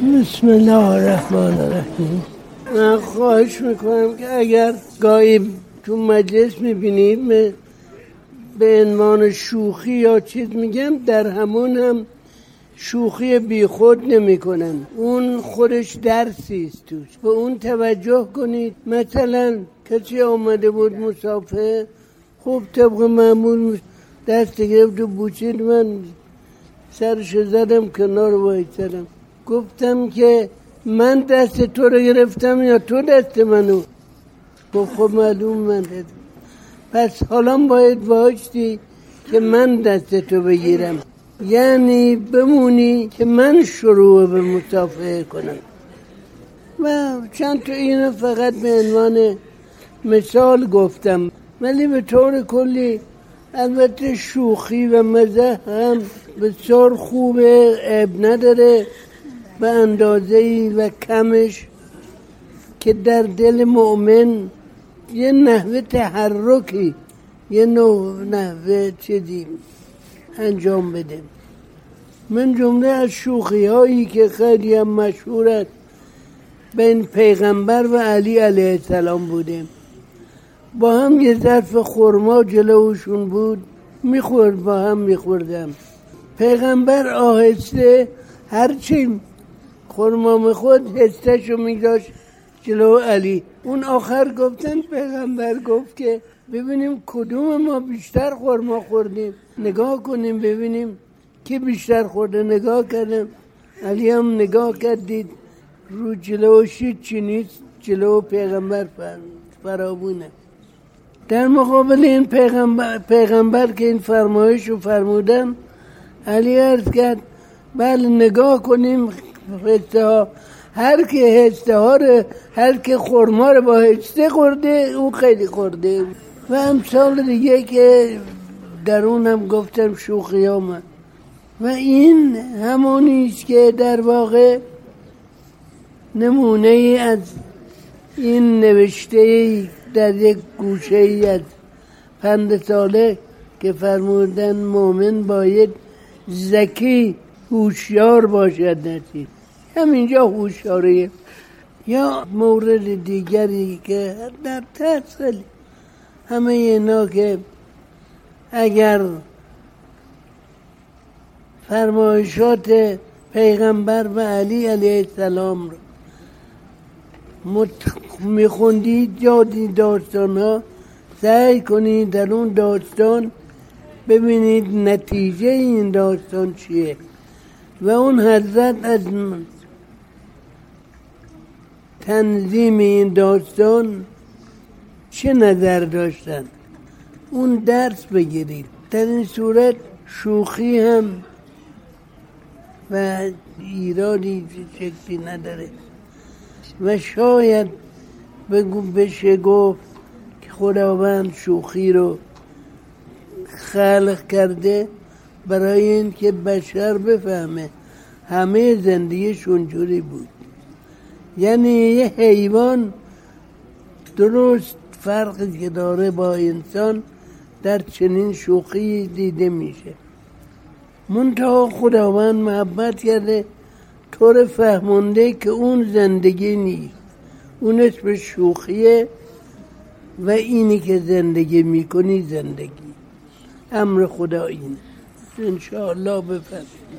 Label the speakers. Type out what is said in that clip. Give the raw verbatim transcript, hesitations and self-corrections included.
Speaker 1: بسم الله الرحمن الرحیم. من خواهش میکنم که اگر گاهی تو مجلس میبینیم به عنوان شوخی یا چیز میگم، در همون هم شوخی بی خود نمی کنن. اون خودش درسیست توش، به اون توجه کنید. مثلا کسی آمده بود مسافر، خوب طبق معمول دست گرفت و بوسید، من سرش زدم کنار وایسادم، گفتم که من دست تو رو گرفتم یا تو دست منو؟ گفت خب معلوم من دست. پس حالا باید وایستی که من دست تو بگیرم، یعنی بمونی که من شروع به مصافحه کنم. و چند تا اینو فقط به عنوان مثال گفتم، ولی به طور کلی البته شوخی و مزاح هم بسیار خوبه، عیب نداره، به اندازه‌ای و کمش که در دل مؤمن یه نحوه تحرکی، یه نوع نحوه چیزی انجام بده. من جمله از شوخی هایی که خیلی هم مشهور است بین پیغمبر و علی علیه السلام بوده، با هم یه ظرف خرما جلوشون بود، میخورد، با هم میخوردم. پیغمبر آهسته هرچی خرما میخورد هستشو میداشت جلو علی. اون آخر گفتن پیغمبر گفت که ببینیم کدوم ما بیشتر خرما خوردیم، نگاه کنیم ببینیم کی بیشتر خورده. نگاه کردم، علی هم نگاه کرد، دید رو جلوش چی نیست، جلو پیغمبر فرابونه. در مقابل این پیغمبر, پیغمبر که این فرمایش رو فرمودن، علی عرض کرد بله نگاه کنیم هسته ها، هر که هسته ها رو، هر که خرما رو با هسته خورده اون خیلی خورده. و امثال دیگه که در اون هم گفتم شوخی آمد. و این همونیست که در واقع نمونه ای از این نوشته در یک گوشه ای از پند صالح که فرمودن مؤمن باید ذکی هوشیار باشد. نتید همینجا هوشیاریه. یا مورد دیگری که در تحصیل همه اینا که اگر فرمایشات پیغمبر و علی علیه السلام رو میخوندید یا داستان ها، سعی کنید در اون داستان ببینید نتیجه این داستان چیه و اون حضرت از تنظیم این داستان چه نظر داشتن، اون درس بگیرید. در این صورت شوخی هم و ایرادی شکلی نداره و شاید بگو بشه گفت که خداوند شوخی رو خلق کرده برای این که بشر بفهمه همه زندگیشون جوری بود. یعنی یه حیوان درست فرقی که داره با انسان در چنین شوخی دیده میشه. منتها خداوند محبت کرده طور فهمونده که اون زندگی نیست، اون اسم شوخیه و اینی که زندگی میکنی زندگی. امر خدا اینه. انشاءالله بفرمایید.